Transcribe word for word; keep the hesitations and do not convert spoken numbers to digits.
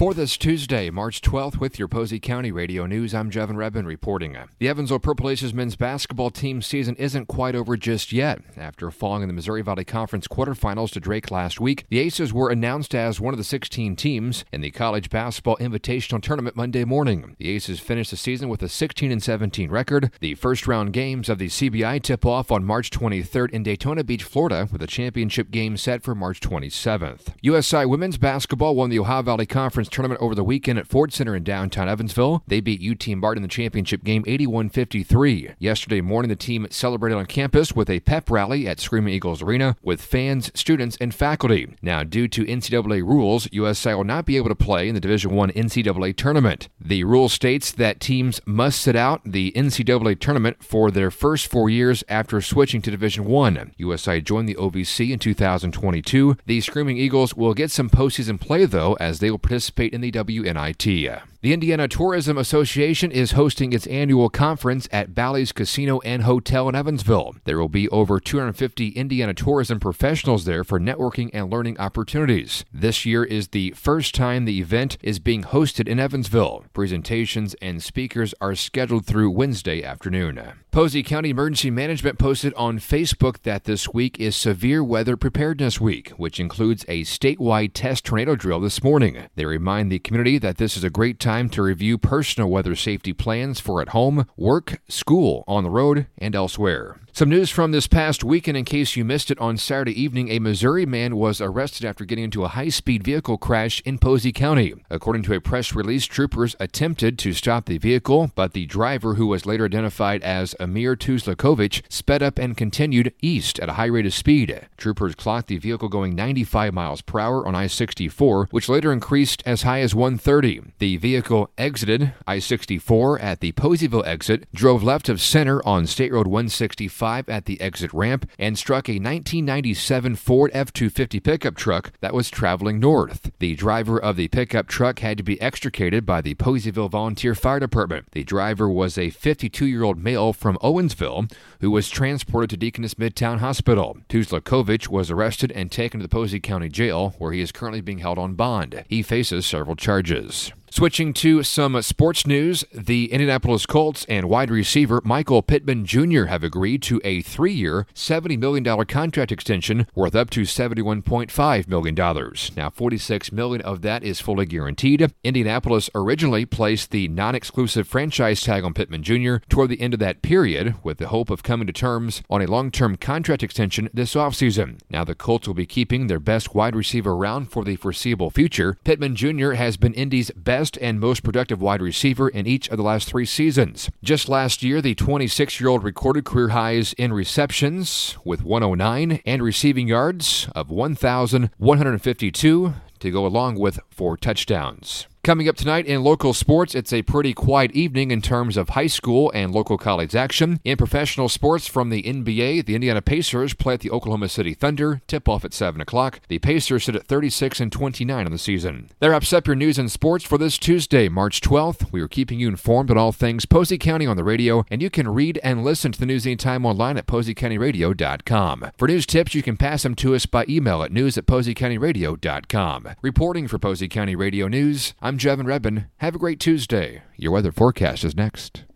For this Tuesday, March twelfth, with your Posey County Radio News, I'm Jevin Rebin reporting. The Evansville Purple Aces men's basketball team season isn't quite over just yet. After falling in the Missouri Valley Conference quarterfinals to Drake last week, the Aces were announced as one of the sixteen teams in the College Basketball Invitational Tournament Monday morning. The Aces finished the season with a sixteen and seventeen record. The first-round games of the C B I tip off on March twenty-third in Daytona Beach, Florida, with a championship game set for March twenty-seventh. U S I women's basketball won the Ohio Valley Conference tournament over the weekend at Ford Center in downtown Evansville. They beat U T Martin in the championship game eighty-one fifty-three. Yesterday morning, the team celebrated on campus with a pep rally at Screaming Eagles Arena with fans, students, and faculty. Now, due to N C double A rules, U S I will not be able to play in the Division I N C double A tournament. The rule states that teams must sit out the N C double A tournament for their first four years after switching to Division I. U S I joined the O V C in two thousand twenty-two. The Screaming Eagles will get some postseason play, though, as they will participate in the W N I T. The Indiana Tourism Association is hosting its annual conference at Bally's Casino and Hotel in Evansville. There will be over two hundred fifty Indiana tourism professionals there for networking and learning opportunities. This year is the first time the event is being hosted in Evansville. Presentations and speakers are scheduled through Wednesday afternoon. Posey County Emergency Management posted on Facebook that this week is Severe Weather Preparedness Week, which includes a statewide test tornado drill this morning. They remind the community that this is a great time to review personal weather safety plans for at home, work, school, on the road, and elsewhere. Some news from this past weekend in case you missed it. On Saturday evening, a Missouri man was arrested after getting into a high-speed vehicle crash in Posey County. According to a press release, troopers attempted to stop the vehicle, but the driver, who was later identified as Amir Tuzlakovich, sped up and continued east at a high rate of speed. Troopers clocked the vehicle going ninety-five miles per hour on I sixty-four, which later increased as high as one thirty. The vehicle exited I sixty-four at the Poseyville exit, drove left of center on State Road one sixty-five at the exit ramp, and struck a nineteen ninety-seven Ford F two fifty pickup truck that was traveling north. The driver of the pickup truck had to be extricated by the Poseyville Volunteer Fire Department. The driver was a fifty-two-year-old male from Owensville who was transported to Deaconess Midtown Hospital. Tuzlakovich was arrested and taken to the Posey County Jail, where he is currently being held on bond. He faces several charges. Switching to some sports news, the Indianapolis Colts and wide receiver Michael Pittman Junior have agreed to a three-year, seventy million dollars contract extension worth up to seventy-one point five million dollars. Now, forty-six million dollars of that is fully guaranteed. Indianapolis originally placed the non-exclusive franchise tag on Pittman Junior toward the end of that period, with the hope of coming to terms on a long-term contract extension this offseason. Now, the Colts will be keeping their best wide receiver around for the foreseeable future. Pittman Junior has been Indy's best and most productive wide receiver in each of the last three seasons. Just last year, the twenty-six-year-old recorded career highs in receptions with one oh nine and receiving yards of one thousand one hundred fifty-two to go along with four touchdowns. Coming up tonight in local sports, it's a pretty quiet evening in terms of high school and local college action. In professional sports from the N B A, the Indiana Pacers play at the Oklahoma City Thunder. Tip-off at seven o'clock. The Pacers sit at thirty-six and twenty-nine on the season. That wraps up your news and sports for this Tuesday, March twelfth. We are keeping you informed on all things Posey County on the radio, and you can read and listen to the news anytime online at posey county radio dot com. For news tips, you can pass them to us by email at news at posey county radio dot com. Reporting for Posey County Radio News, I'm Jevin Rebin. Have a great Tuesday. Your weather forecast is next.